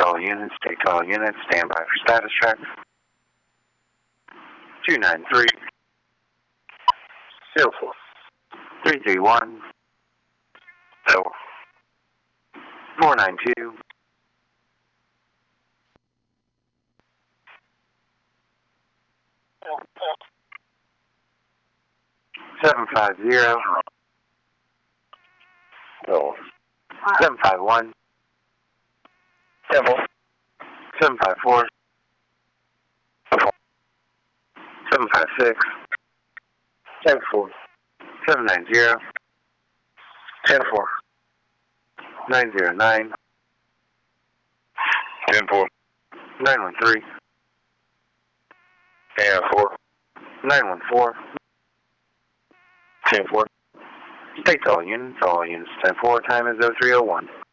all units, take all units, stand by for status check. 293. 04. 331. 492. 750. 751. 754. 756. 10-4. 790. 10-4. 909. 10-4. 913. And 4. 914. 10-4. Take all units 10-4, time is 0301.